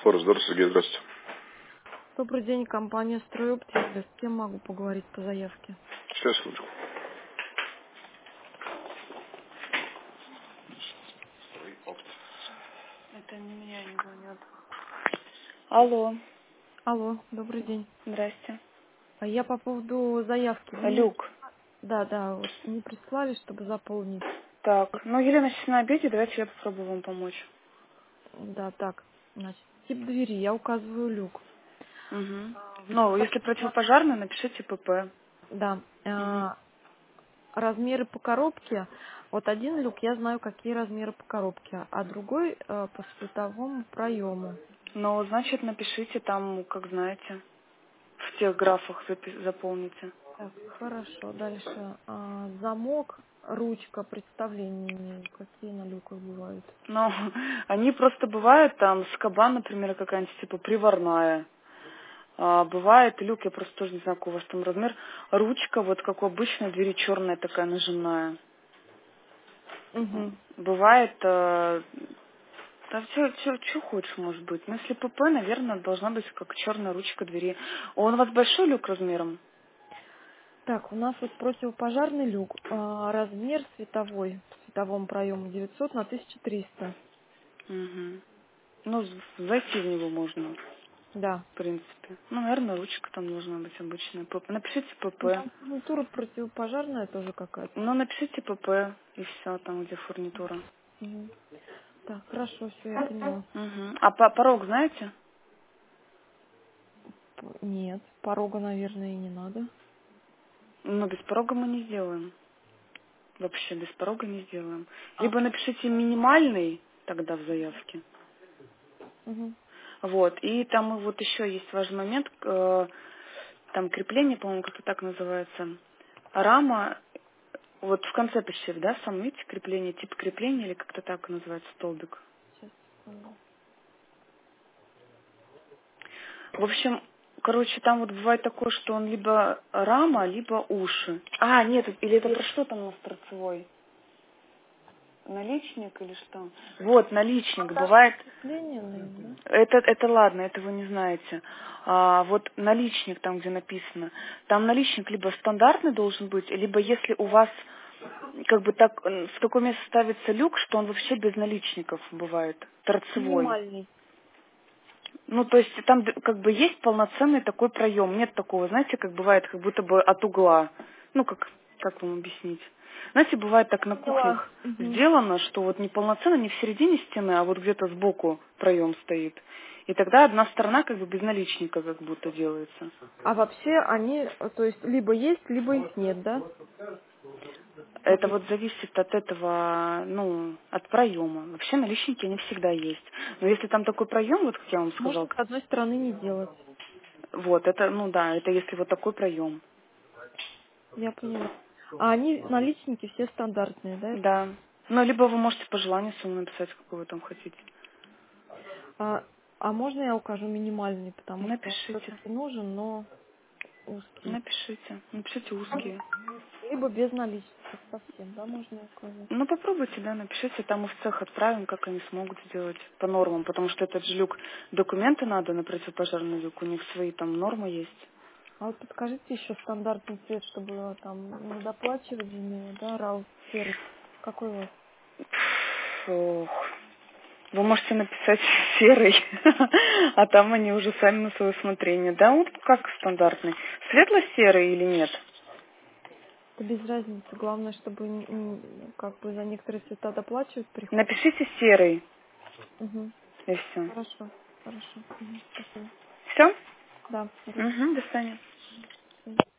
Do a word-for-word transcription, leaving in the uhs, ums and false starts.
Форс-Дор, Сергей, здравствуйте. Добрый день, компания «Стройоптика». С кем могу поговорить по заявке? Сейчас, секундочку. Это не меня не звонят. Алло, Алло, добрый день. здрасте. А я по поводу заявки. Вы мне- Люк. Да, да, вот не прислали, чтобы заполнить. Так, ну Елена сейчас на обеде, давайте я попробую вам помочь. Да, так, значит, тип двери, я указываю люк. Угу. А, Ну, высота- если противопожарный, напишите ПП. Да, Угу. а, размеры по коробке. Вот один люк, я знаю, какие размеры по коробке, а другой э, по световому проему. Ну, значит, напишите там, как знаете, в тех графах запи- заполните. Так, хорошо, дальше. А, замок, ручка, представления не имею, какие на люках бывают. Но они просто бывают там, скоба, например, какая-нибудь типа приварная. А, бывает люк, я просто тоже не знаю, какой у вас там размер. Ручка, вот как у обычной двери, черная такая нажимная. Угу. Бывает, э, да все, что хочешь, может быть. Но если ПП, наверное, должна быть как черная ручка двери. Он у вас большой люк размером? Так, у нас вот противопожарный люк. А, размер световой, в световом проеме девятьсот на тысяча триста. Угу. Ну, з- зайти в него можно, Да. в принципе. Ну, наверное, ручка там должна быть обычная. ПП. Напишите Ну, ПП. там фурнитура противопожарная тоже какая-то. Ну, напишите ПП, и все, там, где фурнитура. Мгм. Так, хорошо, все, я поняла. Угу. А по порог знаете? П- Нет, порога, наверное, и не надо. Ну, без порога мы не сделаем. Вообще без порога не сделаем. А, Либо напишите минимальный тогда в заявке. угу. Вот. И там вот еще есть важный момент. э, Там крепление, по-моему, как-то так называется. Рама, вот в конце почти, да, сам видите, крепление, тип крепления или как-то так называется столбик. Сейчас, секунду. В общем, короче, там вот бывает такое, что он либо рама, либо уши. А, нет, или это про что там у нас торцевой? Наличник или что? Вот, наличник. Монтаж Бывает, крепления, наверное, да? это, это ладно, это вы не знаете. А, вот наличник там, где написано. Там наличник либо стандартный должен быть, либо если у вас как бы так, м, в такое место ставится люк, что он вообще без наличников бывает, торцевой. Минимальный. Ну, то есть там д- как бы есть полноценный такой проем. Нет такого, знаете, как бывает, как будто бы от угла. Ну, как, как вам объяснить? Знаете, бывает так на Поняла. кухнях Мгм. сделано, что вот не полноценно, не в середине стены, а вот где-то сбоку проем стоит. И тогда одна сторона как бы без наличника как будто делается. А вообще они, э, то есть, либо есть, либо их нет, да? Вот Это вот зависит от этого, ну, от проема. Вообще наличники, они всегда есть. Но если там такой проем, вот как я вам можно сказала, с одной стороны не делать. вот, это, ну да, это если вот такой проем. Я поняла. А они, наличники, все стандартные, да? Да. Ну, либо вы можете по желанию своему написать, какой вы там хотите. А, а можно я укажу минимальный, потому что он Напишите. все-таки нужен, но узкий. Напишите. Напишите узкие. Либо без наличников совсем, да, можно указать. Ну, попробуйте, да, напишите. Там мы в цех отправим, как они смогут сделать по нормам. Потому что этот же люк, документы надо на противопожарный люк. У них свои там нормы есть. А вот подскажите еще стандартный цвет, чтобы там не доплачивать за него, да, рау серый. Какой у вас? Ох. Вы можете написать серый, а там они уже сами на свое усмотрение. Да, вот как стандартный. Светло-серый или нет? Да без разницы. Главное, чтобы н- н- как бы за некоторые цвета доплачивать приходится. Напишите серый, Угу. и все. Хорошо, хорошо. Угу. Спасибо. Все? Да, хорошо. Угу, до свидания.